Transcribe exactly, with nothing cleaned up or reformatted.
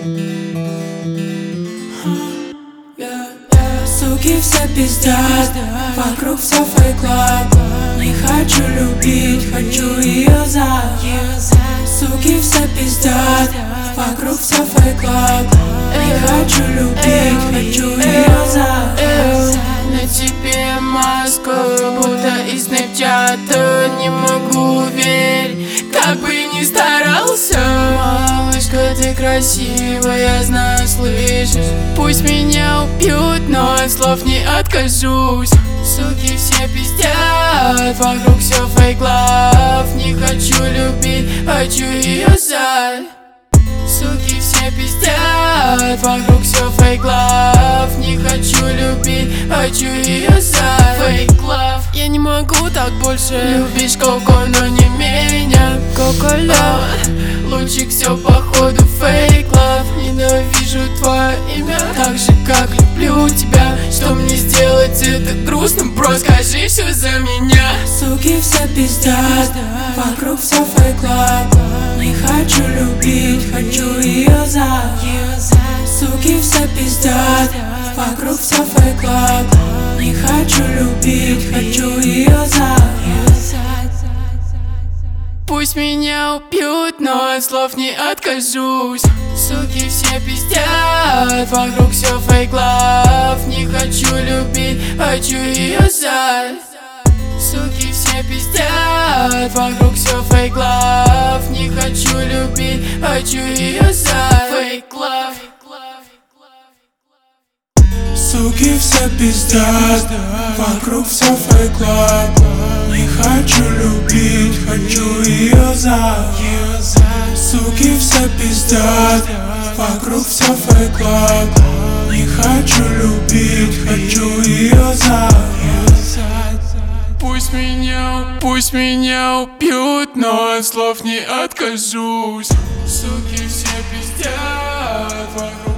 Суки все пиздят, вокруг все фейк лав. Не хочу любить, хочу ее за. Суки все пиздят, вокруг все фейк лав. Не хочу любить, хочу ее за. На тебе маска, будто из снэпчата. Не могу верить, как бы ни старался. Малышка, ты красивая, знаю, слышишь. Пусть меня убьют, но от слов не откажусь. Суки все пиздят, вокруг все фейк лав. Не хочу любить, хочу ее за. Суки все пиздят, вокруг все фейк лав. Не хочу любить, хочу ее за. Фейк лав. Я не могу так больше. Любишь Коко, но не меня. Коко лав. Лучик, все походу фейк лав. Ненавижу твое имя, так же как люблю тебя. Что мне сделать, это грустно, бро, скажи все за меня. Суки все пиздят, вокруг все фейк лав. Не хочу любить, хочу ее за. Суки все пиздят, вокруг все фейк лав. Не хочу любить, хочу ее за. Пусть меня убьют, но от слов не откажусь. Суки все пиздят, вокруг все фейк лав. Не хочу любить, хочу ее за. Суки все пиздят, вокруг все фейк лав. Не хочу любить, хочу ее за. Фейк лав. Суки все пиздят, вокруг все фейк лав. Не хочу любить, хочу ее за. Суки все пиздят, вокруг все фейк лав. Не хочу любить, хочу ее за. Пусть меня, пусть меня убьют, но от слов не откажусь. Суки все пиздят, вокруг